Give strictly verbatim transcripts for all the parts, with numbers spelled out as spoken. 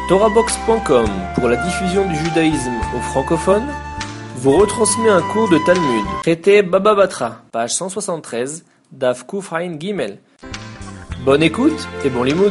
Torahbox point com, pour la diffusion du judaïsme aux francophones, vous retransmet un cours de Talmud. Traité Baba Batra, page cent soixante-treize, Daf Kuf Ayin Gimel. Bonne écoute et bon limoud.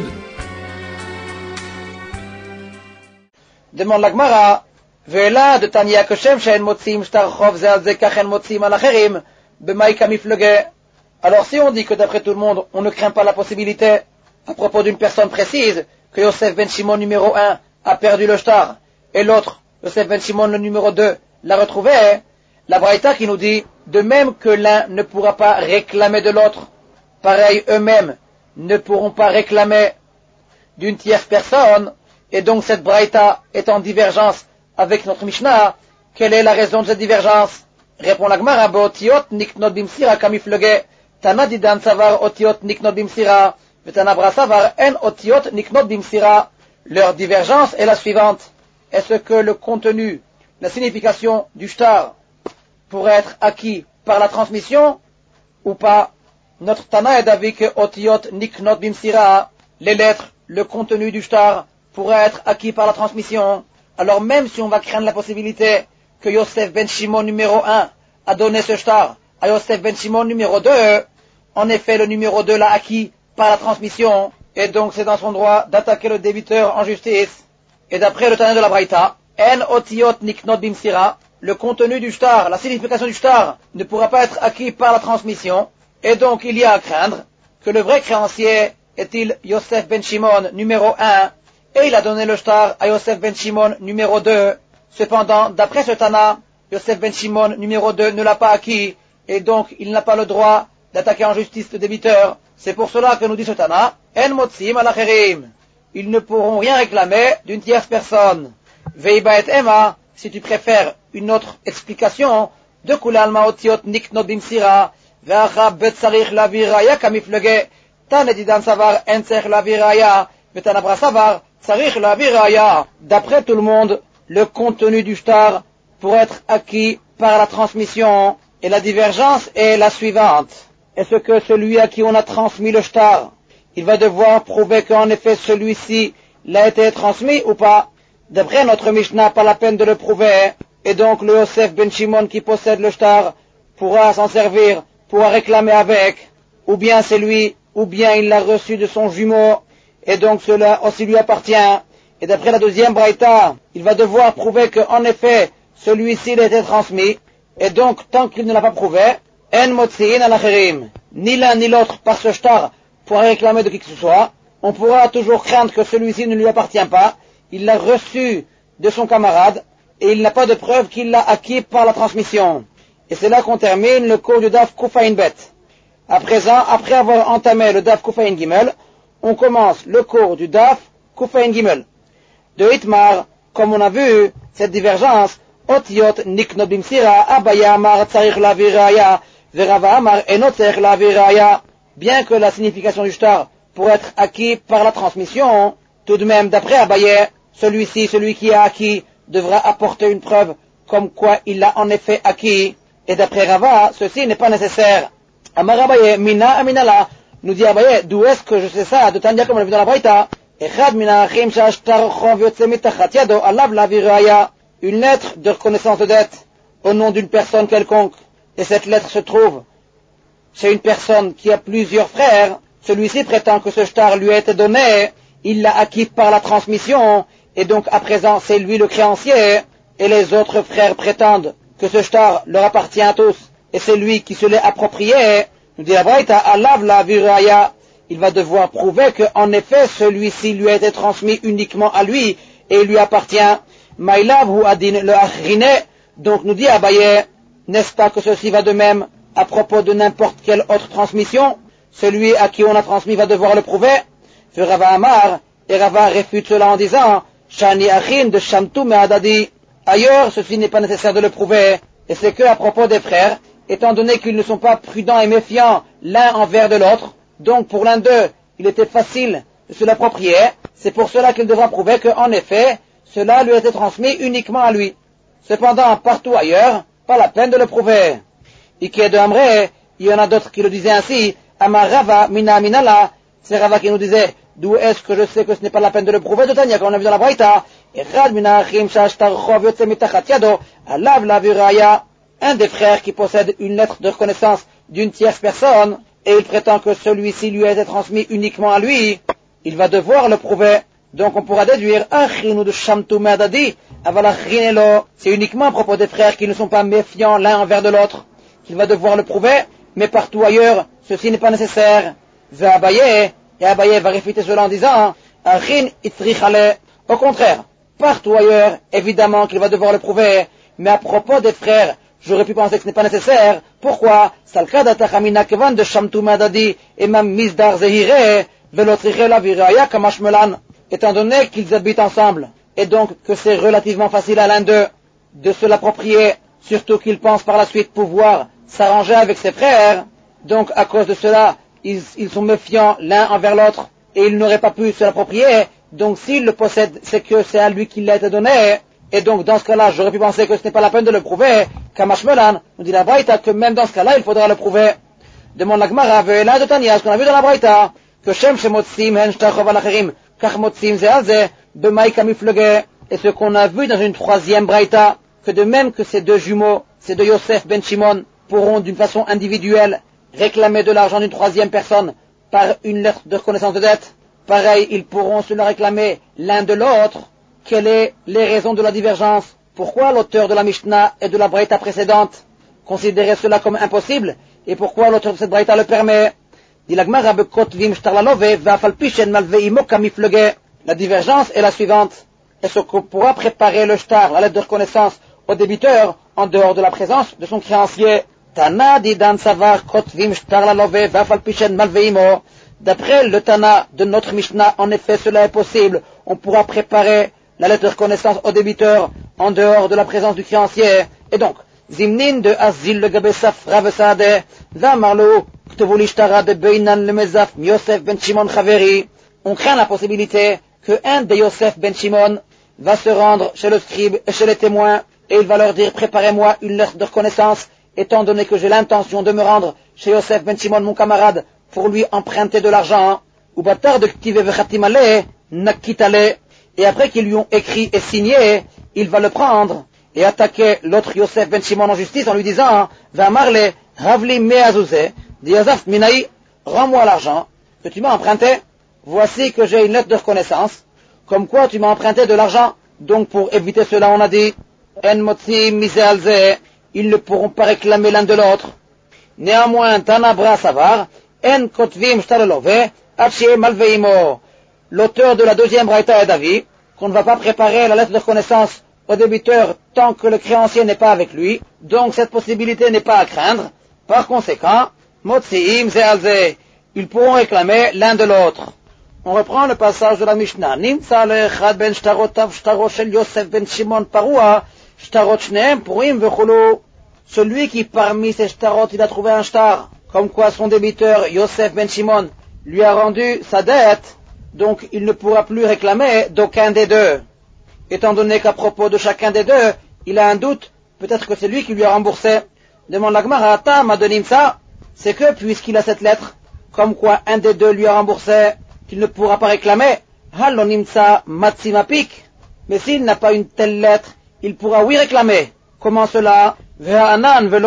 Demande la Gemara, Ve'ela de Tanya Koshem she'en motzim shtar chov ze al ze kach en motzim al acherim b'mai kamiflege. Alors si on dit que d'après tout le monde, on ne craint pas la possibilité, à propos d'une personne précise, que Yosef ben Shimon numéro un a perdu le shtar, et l'autre, Yosef ben Shimon le numéro deux, l'a retrouvé, la Braïta qui nous dit, de même que l'un ne pourra pas réclamer de l'autre, pareil eux-mêmes ne pourront pas réclamer d'une tierce personne, et donc cette Braïta est en divergence avec notre Mishnah. Quelle est la raison de cette divergence? Répond la Gemara, Beotiot niknot bimsira kamiflege, Tana didan savar otiot niknot bimsira, Vetana bra savar en otiot niknot bimsira. Leur divergence est la suivante. Est-ce que le contenu, la signification du shtar pourrait être acquis par la transmission ou pas? Notre Tana est d'avis que otiot niknot bimsira, les lettres, le contenu du shtar pourrait être acquis par la transmission. Alors même si on va craindre la possibilité que Yosef ben Shimon numéro un a donné ce shtar à Yosef ben Shimon numéro deux, en effet le numéro deux l'a acquis par la transmission, et donc c'est dans son droit d'attaquer le débiteur en justice. Et d'après le Tana de la Braïta, en otiot niknot bimsira, le contenu du shtar, la signification du shtar ne pourra pas être acquis par la transmission, et donc il y a à craindre que le vrai créancier est-il Yosef ben Shimon numéro un, et il a donné le shtar à Yosef ben Shimon numéro deux. Cependant, d'après ce Tana, Yosef ben Shimon numéro deux ne l'a pas acquis, et donc il n'a pas le droit d'attaquer en justice le débiteur. C'est pour cela que nous dit ce Tana, en motzim al acherim. Ils ne pourront rien réclamer d'une tierce personne. Veiba et Emma, si tu préfères une autre explication, de kulal maotiot niknot bimsira, ve'acha betzarich la viraya kamiflege, tan edidan savar en tzech la viraya, ve'tan abra savar tzarich la viraya. D'après tout le monde, le contenu du shtar pourrait être acquis par la transmission, et la divergence est la suivante. Est-ce que celui à qui on a transmis le shtar, il va devoir prouver qu'en effet celui-ci l'a été transmis ou pas? D'après notre Mishnah, pas la peine de le prouver, et donc le Yosef ben Shimon qui possède le shtar pourra s'en servir, pourra réclamer avec, ou bien c'est lui, ou bien il l'a reçu de son jumeau, et donc cela aussi lui appartient. Et d'après la deuxième Braïta, il va devoir prouver qu'en effet celui-ci l'a été transmis, et donc tant qu'il ne l'a pas prouvé, en motziin al acherim, ni l'un ni l'autre par ce shtar pourra réclamer de qui que ce soit. On pourra toujours craindre que celui-ci ne lui appartient pas, il l'a reçu de son camarade, et il n'a pas de preuve qu'il l'a acquis par la transmission. Et c'est là qu'on termine le cours du Daf Kuf Ayin Bet. À présent, après avoir entamé le Daf Kuf Ayin Gimel, on commence le cours du Daf Kuf Ayin Gimel. De Hitmar, comme on a vu, cette divergence, otiot niknot bimsira, abaya amar tzarich la viraya, verava amar enot tzarich la viraya. Bien que la signification du shtar pourrait être acquis par la transmission, tout de même, d'après Abaye, celui-ci, celui qui a acquis, devra apporter une preuve comme quoi il l'a en effet acquis. Et d'après Rava, ceci n'est pas nécessaire. Amar Abaye, mina aminala, nous dit Abaye, d'où est-ce que je sais ça, de Tanya comme on l'a vu dans la Braïta? Echad mina achim shashtar chov yotze mitachat yado alav la viraya. Une lettre de reconnaissance de dette au nom d'une personne quelconque, et cette lettre se trouve chez une personne qui a plusieurs frères. Celui-ci prétend que ce shtar lui a été donné, il l'a acquis par la transmission, et donc à présent c'est lui le créancier, et les autres frères prétendent que ce shtar leur appartient à tous, et c'est lui qui se l'est approprié. Nous dit la Braïta, alav la viraya, il va devoir prouver qu'en effet celui-ci lui a été transmis uniquement à lui, et il lui appartient. Maïlav ou adin le achrine, donc nous dit Abaye, n'est-ce pas que ceci va de même à propos de n'importe quelle autre transmission? Celui à qui on a transmis va devoir le prouver. Fait Rava Amar, et Rava réfute cela en disant, Shani achin de Shamtu me'adadi. Ailleurs, ceci n'est pas nécessaire de le prouver, et c'est que à propos des frères, étant donné qu'ils ne sont pas prudents et méfiants l'un envers de l'autre, donc pour l'un d'eux, il était facile de se l'approprier, c'est pour cela qu'il devra prouver qu'en effet, cela lui a été transmis uniquement à lui. Cependant, partout ailleurs, pas la peine de le prouver. Ike de Amré, il y en a d'autres qui le disaient ainsi, Amar Rava mina minala, c'est Rava qui nous disait, D'où est-ce que je sais que ce n'est pas la peine de le prouver de Tania, comme on a vu dans la Braïta? Un des frères qui possède une lettre de reconnaissance d'une tierce personne, et il prétend que celui-ci lui a été transmis uniquement à lui, il va devoir le prouver. Donc on pourra déduire, c'est uniquement à propos des frères qui ne sont pas méfiants l'un envers de l'autre qu'il va devoir le prouver, mais partout ailleurs, ceci n'est pas nécessaire. Et Abaye va réfuter cela en disant, au contraire, partout ailleurs, évidemment qu'il va devoir le prouver, mais à propos des frères, j'aurais pu penser que ce n'est pas nécessaire. Pourquoi? Étant donné qu'ils habitent ensemble, et donc que c'est relativement facile à l'un d'eux de se l'approprier, surtout qu'il pense par la suite pouvoir s'arranger avec ses frères, donc à cause de cela, ils, ils sont méfiants l'un envers l'autre, et ils n'auraient pas pu se l'approprier, donc s'il le possède, c'est que c'est à lui qu'il l'a été donné, et donc dans ce cas-là, j'aurais pu penser que ce n'est pas la peine de le prouver, Kamashmelan, nous dit la Braïta, que même dans ce cas-là, il faudra le prouver. Demande la Gemara, Ve'ela de Tania, ce qu'on a vu dans la Braïta, que Shem Shemotsim Hen Shtachov Alacherim, Kachmotsim Zealze, Bemaï Kamiflege, et ce qu'on a vu dans une troisième Braïta, que de même que ces deux jumeaux, ces deux Yosef ben Shimon, pourront d'une façon individuelle réclamer de l'argent d'une troisième personne par une lettre de reconnaissance de dette, pareil, ils pourront se le réclamer l'un de l'autre. Quelles sont les raisons de la divergence? Pourquoi l'auteur de la Mishnah et de la Braïta précédente considérait cela comme impossible, et pourquoi l'auteur de cette Braïta le permet? La divergence est la suivante. Est-ce qu'on pourra préparer le shtar, la lettre de reconnaissance, au débiteur en dehors de la présence de son créancier? Tana didan savar kotvim shtar la love vafal pishen malveimo. D'après le Tana de notre Mishnah, en effet, cela est possible. On pourra préparer la lettre de reconnaissance au débiteur en dehors de la présence du créancier. Et donc, zimnin de azil le gabesaf ravesade, zamarlo ktevulishtara de beinan le mezaf Yosef ben Shimon Chaveri. On craint la possibilité que un des Yosef ben Shimon va se rendre chez le scribe et chez les témoins, et il va leur dire, préparez-moi une lettre de reconnaissance, étant donné que j'ai l'intention de me rendre chez Yosef ben Shimon, mon camarade, pour lui emprunter de l'argent. Ou batar de ktive vechatimale, nakitale. Et après qu'ils lui ont écrit et signé, il va le prendre et attaquer l'autre Yosef ben Shimon en justice en lui disant, va marle, ravli meazouze, diazaf minaï, rends-moi l'argent que tu m'as emprunté. Voici que j'ai une lettre de reconnaissance, comme quoi tu m'as emprunté de l'argent. Donc pour éviter cela, on a dit, en motzi misealze, ils ne pourront pas réclamer l'un de l'autre. Néanmoins, tanabra savar, en kotvim shtarelove, ache malveimo. L'auteur de la deuxième Braïta est d'avis qu'on ne va pas préparer la lettre de reconnaissance au débiteur tant que le créancier n'est pas avec lui, donc cette possibilité n'est pas à craindre. Par conséquent, motziim zealze, ils pourront réclamer l'un de l'autre. On reprend le passage de la Mishnah. Nimtza le'echad ben shtarotav shtaro shel Yosef ben Shimon parua, shtarot shneem purim vechulu. Celui qui parmi ces shtarot il a trouvé un shtar, comme quoi son débiteur Yosef ben Shimon lui a rendu sa dette, donc il ne pourra plus réclamer d'aucun des deux. Étant donné qu'à propos de chacun des deux, il a un doute, peut-être que c'est lui qui lui a remboursé. Demande la Gemara, Tam de Nimtza, c'est que puisqu'il a cette lettre, comme quoi un des deux lui a remboursé, qu'il ne pourra pas réclamer, Hallo Nimtza Matsimapik. Mais s'il n'a pas une telle lettre, il pourra oui réclamer. Comment cela? On a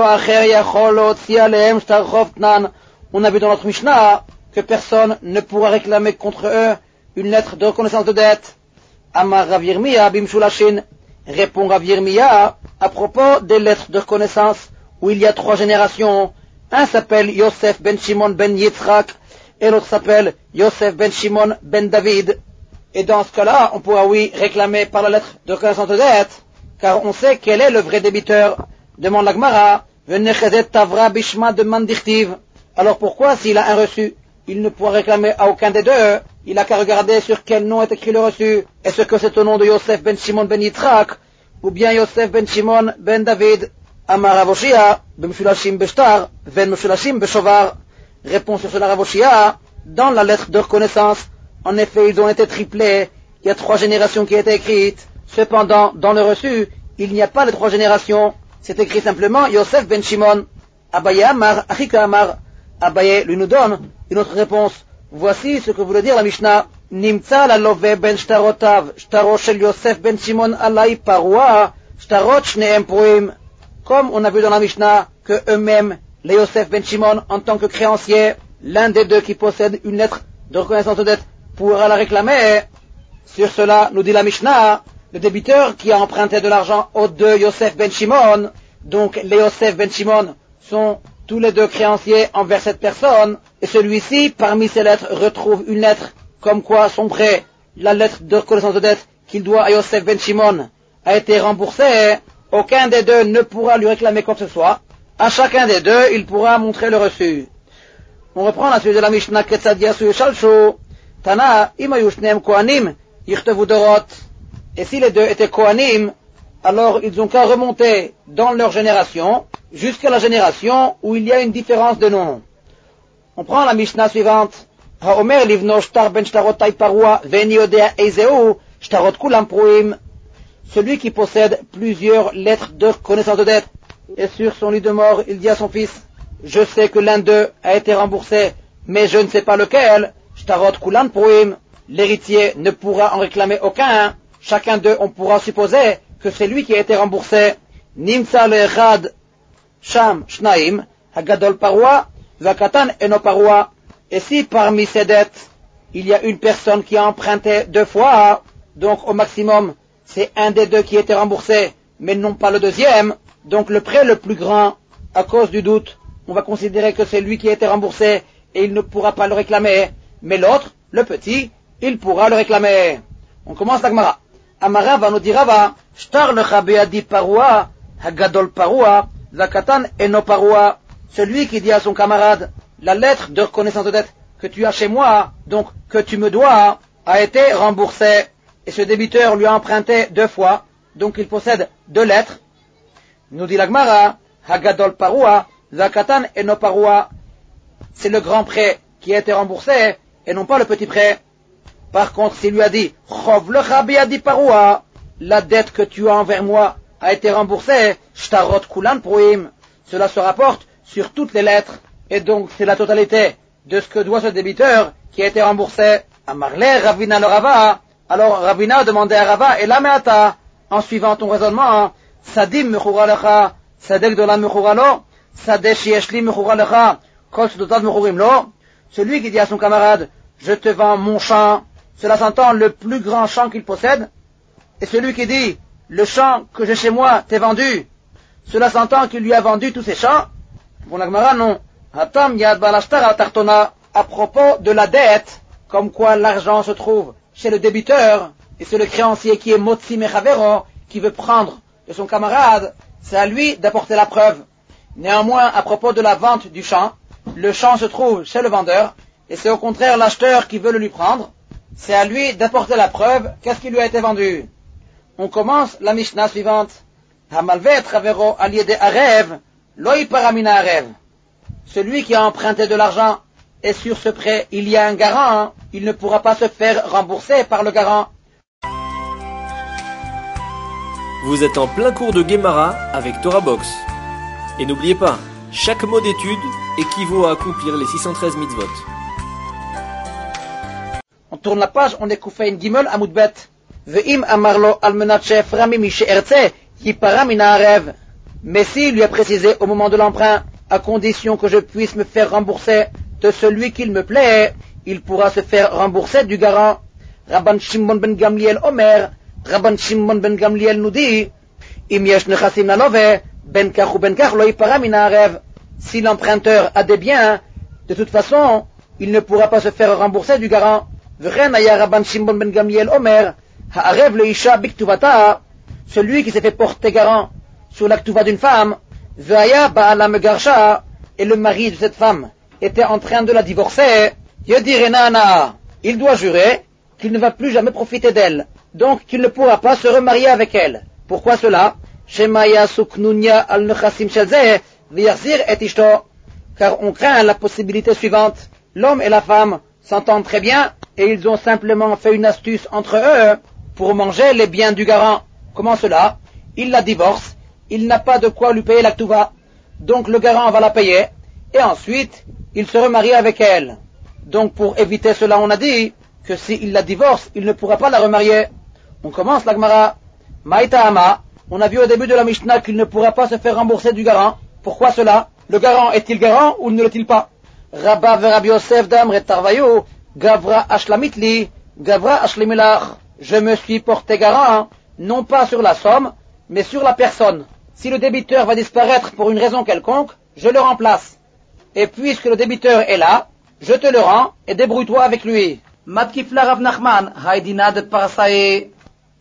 vu dans notre Mishnah que personne ne pourra réclamer contre eux une lettre de reconnaissance de dette. Amar Rav Yirmiya bimshulashin, répond Rav Yirmiya à propos des lettres de reconnaissance où il y a trois générations. Un s'appelle Yosef ben Shimon ben Yitzhak et l'autre s'appelle Yosef ben Shimon ben David. Et dans ce cas-là, on pourra oui réclamer par la lettre de reconnaissance de dette, car on sait quel est le vrai débiteur. Demande la Gemara, Venechezet Tavra Bishma de Mandichtiv. Alors pourquoi, s'il a un reçu, il ne pourra réclamer à aucun des deux? Il n'a qu'à regarder sur quel nom est écrit le reçu. Est-ce que c'est au nom de Yosef ben Shimon ben Yitzhak, ou bien Yosef ben Shimon ben David? Amar Avoshia, Bemshulashim Beshtar, Ven Meshulashim Beshovar. Répond sur cela Avoshia, dans la lettre de reconnaissance, en effet, ils ont été triplés. Il y a trois générations qui étaient écrites. Cependant, dans le reçu, il n'y a pas les trois générations. C'est écrit simplement Yosef ben Shimon. Abaye Amar, Achika Amar. Abaye lui nous donne une autre réponse. Voici ce que voulait dire la Mishnah. נמצא ללווה בין שטרותיו, שטרו של יוסף בן שמעון עלי פרוע, שטרות שניהם פרועים. Comme on a vu dans la Mishnah que eux-mêmes, les Yosef ben Shimon, en tant que créancier, l'un des deux qui possède une lettre de reconnaissance de dette pourra la réclamer. Sur cela, nous dit la Mishnah, le débiteur qui a emprunté de l'argent aux deux Yosef ben Shimon, donc les Yosef ben Shimon sont tous les deux créanciers envers cette personne, et celui-ci, parmi ces lettres, retrouve une lettre comme quoi son prêt, la lettre de reconnaissance de dette qu'il doit à Yosef ben Shimon, a été remboursée. Aucun des deux ne pourra lui réclamer quoi que ce soit. À chacun des deux, il pourra montrer le reçu. On reprend la suite de la Mishnah Ketzad Yasu Shalshu. Tana, imayu shneim kohanim, yichtevu dorot. Et si les deux étaient kohanim, alors ils ont qu'à remonter dans leur génération, jusqu'à la génération où il y a une différence de nom. On prend la Mishnah suivante. Haomer livno shtar ben shtarotai parua, veni yodea eizeu, shtarot kulam pruim. Celui qui possède plusieurs lettres de reconnaissance de dette, et sur son lit de mort, il dit à son fils, je sais que l'un d'eux a été remboursé, mais je ne sais pas lequel, shtarot kulan pruim, l'héritier ne pourra en réclamer aucun, chacun d'eux on pourra supposer que c'est lui qui a été remboursé, nimsa le'echad sham shnaim, hagadol paroi, vakatan eno paroi, et si parmi ces dettes, il y a une personne qui a emprunté deux fois, donc au maximum, c'est un des deux qui était remboursé, mais non pas le deuxième. Donc le prêt le plus grand, à cause du doute, on va considérer que c'est lui qui a été remboursé et il ne pourra pas le réclamer. Mais l'autre, le petit, il pourra le réclamer. On commence la Gemara. Amara va nous dire Rava, shtar lecha be'adi parua, hagadol parua, zakatan eno parua. Celui qui dit à son camarade, la lettre de reconnaissance de dette que tu as chez moi, donc que tu me dois, a été remboursée. Et ce débiteur lui a emprunté deux fois, donc il possède deux lettres. Nous dit la Gemara, Hagadol parua, Zakatan eno parua. C'est le grand prêt qui a été remboursé, et non pas le petit prêt. Par contre, s'il lui a dit, Chov lecha be'adi parua, la dette que tu as envers moi a été remboursée, Shtarot kulan pruim. Cela se rapporte sur toutes les lettres, et donc c'est la totalité de ce que doit ce débiteur qui a été remboursé. Amarle Ravina le Rava. Alors Ravina a demandé à Rava, et la meata, en suivant ton raisonnement, Sadim mechura lecha, Sadek dola mechura lo, Sadek shieshli mechura lecha, Kol sudotav mechurim lo. Celui qui dit à son camarade, je te vends mon champ, cela s'entend le plus grand champ qu'il possède, et celui qui dit, le champ que j'ai chez moi t'est vendu, cela s'entend qu'il lui a vendu tous ses champs. Pour la Gemara, non. Hatam yad balashtar tartona, à propos de la dette, comme quoi l'argent se trouve chez le débiteur, et c'est le créancier qui est Motzi Mechavero, qui veut prendre de son camarade, c'est à lui d'apporter la preuve. Néanmoins, à propos de la vente du champ, le champ se trouve chez le vendeur, et c'est au contraire l'acheteur qui veut le lui prendre, c'est à lui d'apporter la preuve qu'est-ce qui lui a été vendu. On commence la Mishnah suivante. Hamalvet Chavero aliede arev, loi paramina arev. Celui qui a emprunté de l'argent, et sur ce prêt il y a un garant, il ne pourra pas se faire rembourser par le garant. Vous êtes en plein cours de Gemara avec Torah Box. Et n'oubliez pas, chaque mot d'étude équivaut à accomplir les six cent treize mitzvot. On tourne la page, on est Koufein Gimel Amoudbet. Ve'im amarlo al menat she'eframi mi she'ertze yipara mina arev. Mais s'il lui a précisé au moment de l'emprunt, à condition que je puisse me faire rembourser de celui qu'il me plaît, il pourra se faire rembourser du garant. Rabban Shimon ben Gamliel Omer, Rabban Shimon ben Gamliel nous dit, Im yesh nechasim lalove, ben kach ou ben kach lo yipara mina arev. Si l'emprunteur a des biens, de toute façon, il ne pourra pas se faire rembourser du garant. V'chen aya Rabban Shimon ben Gamliel Omer, ha'arev le isha biktuvata, celui qui s'est fait porter garant sur la ktuva d'une femme, ve'aya ba'ala megarsha, et le mari de cette femme était en train de la divorcer, Yedirena, il doit jurer qu'il ne va plus jamais profiter d'elle, donc qu'il ne pourra pas se remarier avec elle. Pourquoi cela? Shemaya suknunya al nechasim shelze, v'yarzir et ishto, car on craint la possibilité suivante. L'homme et la femme s'entendent très bien, et ils ont simplement fait une astuce entre eux pour manger les biens du garant. Comment cela? Il la divorce, il n'a pas de quoi lui payer la ktuva, donc le garant va la payer, et ensuite, il se remarie avec elle. Donc pour éviter cela, on a dit, que s'il la divorce, il ne pourra pas la remarier. On commence la Gemara. Maïtahama, on a vu au début de la Mishnah qu'il ne pourra pas se faire rembourser du garant. Pourquoi cela? Le garant est-il garant ou ne l'est-il pas? Rabba ve Rabbi Yosef d'Amre Tarvayu, Gavra Ashlamitli, Gavra Ashlimilach. Je me suis porté garant, non pas sur la somme, mais sur la personne. Si le débiteur va disparaître pour une raison quelconque, je le remplace. Et puisque le débiteur est là, je te le rends et débrouille-toi avec lui. Matkifla Rav Nachman, Haïdina de Parsaï.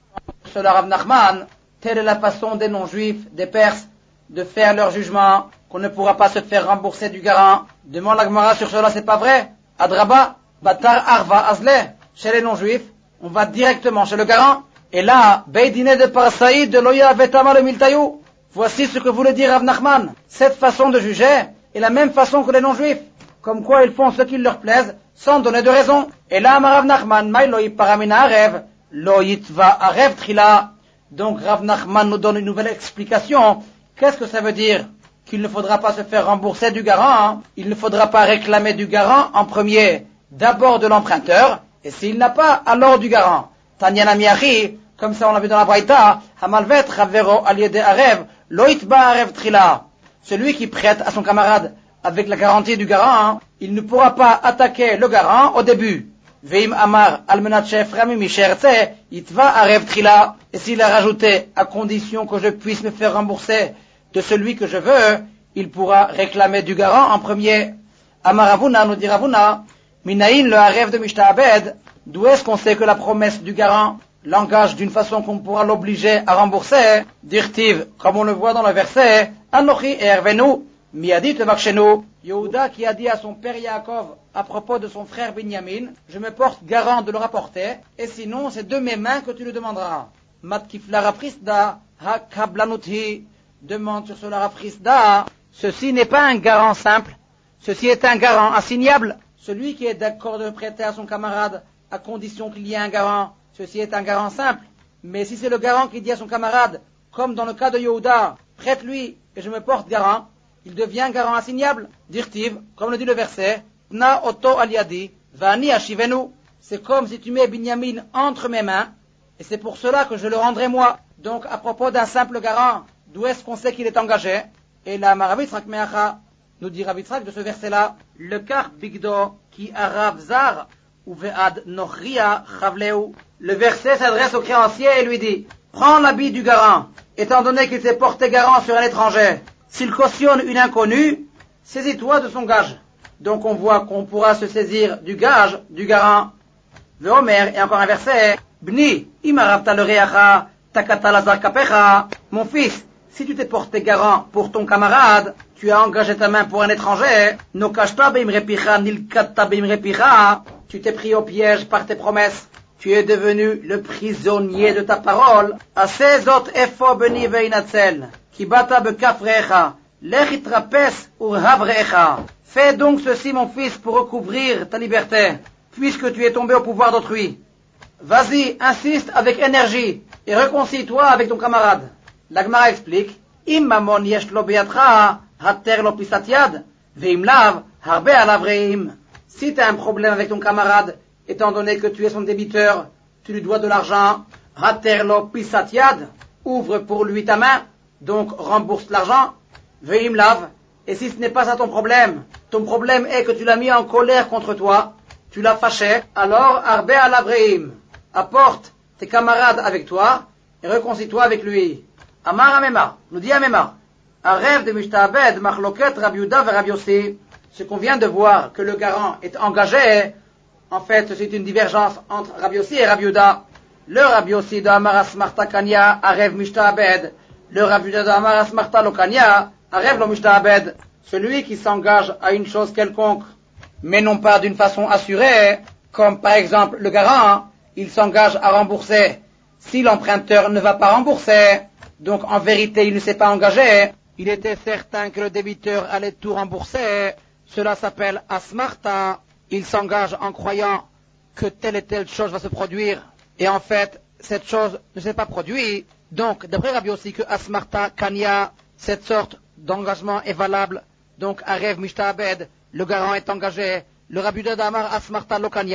Cela Rav Nachman, telle est la façon des non-juifs, des Perses, de faire leur jugement, qu'on ne pourra pas se faire rembourser du garant. Demande la Gemara sur cela, c'est pas vrai? Adraba, Batar Arva Azle, chez les non-juifs, on va directement chez le garant. Et là, Beidine de Parsaï de Loya Vetama le Miltayou. Voici ce que voulait dire Rav Nachman. Cette façon de juger est la même façon que les non-juifs. Comme quoi ils font ce qu'il leur plaise, sans donner de raison. Et là, Rav Nachman, Maï Loi Paramina Arev, Loïtva Arev Trila. Donc Rav Nachman nous donne une nouvelle explication. Qu'est-ce que ça veut dire? Qu'il ne faudra pas se faire rembourser du garant, hein? Il ne faudra pas réclamer du garant en premier, d'abord de l'emprunteur, et s'il n'a pas, alors du garant. Tanyana Miachi, comme ça on l'a vu dans la Braïta, Hamalvet Ravero Aliede Arev, Loïtba Arev Trila. Celui qui prête à son camarade avec la garantie du garant, hein, il ne pourra pas attaquer le garant au début. Veim Amar Almenat Chef Rami Mishertse, Itva Arev Trila. Et s'il a rajouté, à condition que je puisse me faire rembourser de celui que je veux, il pourra réclamer du garant en premier. Amar Avuna, nous dit Ravuna, Minaïn le Arev de Mishtabed, d'où est-ce qu'on sait que la promesse du garant l'engage d'une façon qu'on pourra l'obliger à rembourser? Dirtiv, comme on le voit dans le verset, Anochi Ervenu, Miadit Vakshenu. Yehuda qui a dit à son père Yaakov à propos de son frère Binyamin, je me porte garant de le rapporter, et sinon c'est de mes mains que tu le demanderas. Matkifla Rafrisda, Hakablanuthi, demande sur cela Rafrisda, ceci n'est pas un garant simple, ceci est un garant assignable. Celui qui est d'accord de prêter à son camarade à condition qu'il y ait un garant, ceci est un garant simple. Mais si c'est le garant qui dit à son camarade, comme dans le cas de Yehuda, prête-lui et je me porte garant, il devient garant assignable. Dirtiv, comme le dit le verset, Na oto aliadi, vani ashivenu. C'est comme si tu mets Binyamin entre mes mains, et c'est pour cela que je le rendrai moi. Donc à propos d'un simple garant, d'où est-ce qu'on sait qu'il est engagé? Et la Maravitrak Meacha nous dit Ravitrak de ce verset-là, le kar bigdo qui arav zar ou ve'ad nochria chavleu. Le verset s'adresse au créancier et lui dit, prends l'habit du garant, étant donné qu'il s'est porté garant sur un étranger. S'il cautionne une inconnue, saisis-toi de son gage. Donc on voit qu'on pourra se saisir du gage du garant. Ve'omer, et encore un verset, Bni, imaravta le reacha, takata lazar kapecha. Mon fils, si tu t'es porté garant pour ton camarade, tu as engagé ta main pour un étranger, no kashta beim repicha, nilkata beim repicha. Tu t'es pris au piège par tes promesses. Tu es devenu le prisonnier de ta parole. Asezot efo beni veinatzel, kibata bekafrecha, lechitrapes urhavrecha. Fais donc ceci, mon fils, pour recouvrir ta liberté, puisque tu es tombé au pouvoir d'autrui. Vas-y, insiste avec énergie, et réconcilie-toi avec ton camarade. La Gemara explique, Im mamon yesh lo beyadcha, hater lo pisat yad, veim lav, harbe alav reim. Si tu as un problème avec ton camarade, étant donné que tu es son débiteur, tu lui dois de l'argent, hater lo pisat yad, ouvre pour lui ta main, donc rembourse l'argent, veim lav. Et si ce n'est pas ça ton problème, ton problème est que tu l'as mis en colère contre toi, tu l'as fâché, alors arbe alav reim. Apporte tes camarades avec toi et réconcilie-toi avec lui. Amar Amemar, nous dit Amemar, Arev de Mishtabed, Machloket, Rabbi Yehuda et Rabbi Yossi. Ce qu'on vient de voir, que le garant est engagé, en fait, c'est une divergence entre Rabbi Yossi et Rabbi Yehuda. Le Rabbi Yossi de Amaras Marta Kanya, Arev Mishtabed. Le Rabbi Yehuda de Amaras Marta Lokanya, Arev lo Mishtabed. Celui qui s'engage à une chose quelconque, mais non pas d'une façon assurée, comme par exemple le garant, il s'engage à rembourser. Si l'emprunteur ne va pas rembourser, donc en vérité il ne s'est pas engagé, il était certain que le débiteur allait tout rembourser, cela s'appelle asmarta, il s'engage en croyant que telle et telle chose va se produire, et en fait cette chose ne s'est pas produite. Donc d'après Rabbi Yossi que asmarta kanya, cette sorte d'engagement est valable, donc arev mishtabed, le garant est engagé, le Rabbi Yehuda d'Amar asmarta lokanya,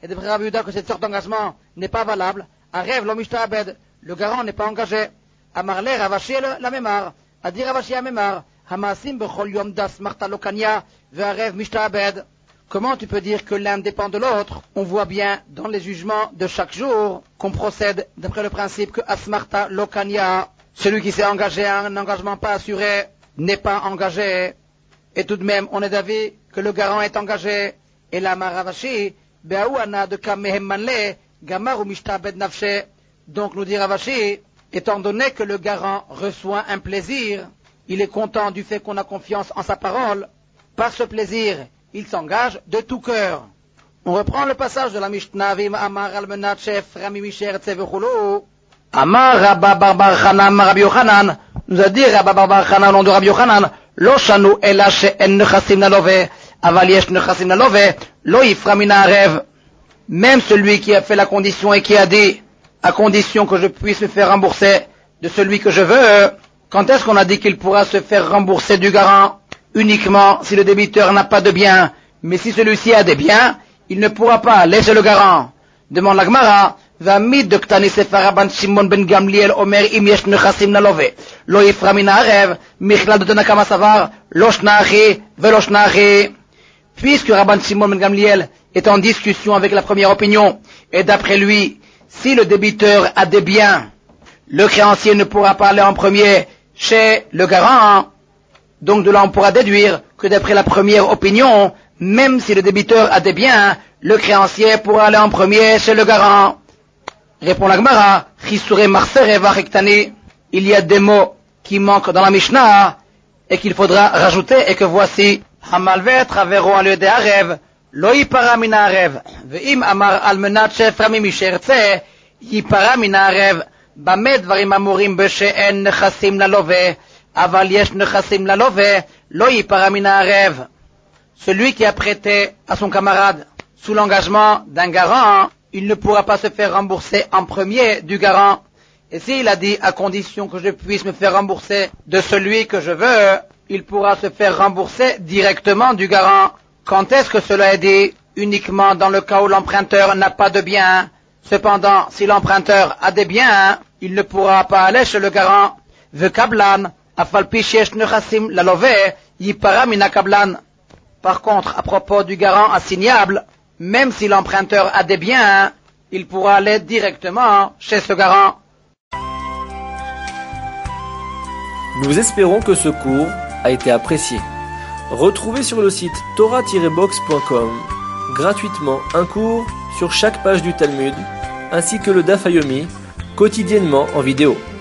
et d'après Rabbi Yehuda que cette sorte d'engagement n'est pas valable, Arev lo mishtabed, le garant n'est pas engagé. Amarle Ravashi la mémar, a dit Ravashi la mémar, Hamasim bechol yom das marta lokania, ve'arev mishtabed. Comment tu peux dire que l'un dépend de l'autre? On voit bien dans les jugements de chaque jour qu'on procède d'après le principe que asmarta lokania, celui qui s'est engagé à un engagement pas assuré, n'est pas engagé. Et tout de même, on est d'avis que le garant est engagé. Et la Maravashi, Be'aouana de Kamehem Manle, Gamar ou Mishtabed Nafshe. Donc nous dit Ravashi, étant donné que le garant reçoit un plaisir, il est content du fait qu'on a confiance en sa parole. Par ce plaisir, il s'engage de tout cœur. On reprend le passage de la Mishnah, Vim Amar Almenat Shef Rami Misher Tsevechulo. Amar Rabba Barbar Chanan Rabbi Yochanan, nous a dit Rabba Barbar Chanan, nom de Rabbi Yochanan, Lo shanu ela she'en nechasim nalove, aval yesh nechasim nalove, lo yifra min ha'arev. Même celui qui a fait la condition et qui a dit, à condition que je puisse me faire rembourser de celui que je veux, quand est-ce qu'on a dit qu'il pourra se faire rembourser du garant? Uniquement si le débiteur n'a pas de biens, mais si celui-ci a des biens, il ne pourra pas laisser le garant. Demande la Gemara, V'amid de Ktani Sefer Rabban Shimon ben Gamliel Omer im yesh nechasim nalove, lo yifra min ha'arev, michlal de Tanakama Savar, lo shnachi velo shnachi. Puisque Rabban Shimon ben Gamliel est en discussion avec la première opinion, et d'après lui, si le débiteur a des biens, le créancier ne pourra pas aller en premier chez le garant. Donc de là on pourra déduire que d'après la première opinion, même si le débiteur a des biens, le créancier pourra aller en premier chez le garant. Répond la Gemara, Chisure Marsere Vachektani, il y a des mots qui manquent dans la Mishnah et qu'il faudra rajouter et que voici. Hamalvet Ravero al de Arev, lo yipara min ha'arev, ve'im amar al menat sheframi mishertze, yipara min ha'arev, bame dvarim amurim be'she'en nechasim lalove, aval yesh nechasim lalove, lo yipara min ha'arev. Celui qui a prêté à son camarade sous l'engagement d'un garant, il ne pourra pas se faire rembourser en premier du garant. Et s'il a dit à condition que je puisse me faire rembourser de celui que je veux, il pourra se faire rembourser directement du garant. Quand est-ce que cela est dit? Uniquement dans le cas où l'emprunteur n'a pas de biens. Cependant, si l'emprunteur a des biens, il ne pourra pas aller chez le garant. Ve kablan, afal pi sheyesh nechasim lalove, yipara min ha'kablan. Par contre, à propos du garant assignable, même si l'emprunteur a des biens, il pourra aller directement chez ce garant. Nous espérons que ce cours a été apprécié. Retrouvez sur le site torah tiret box point com gratuitement un cours sur chaque page du Talmud, ainsi que le Daf Yomi, quotidiennement en vidéo.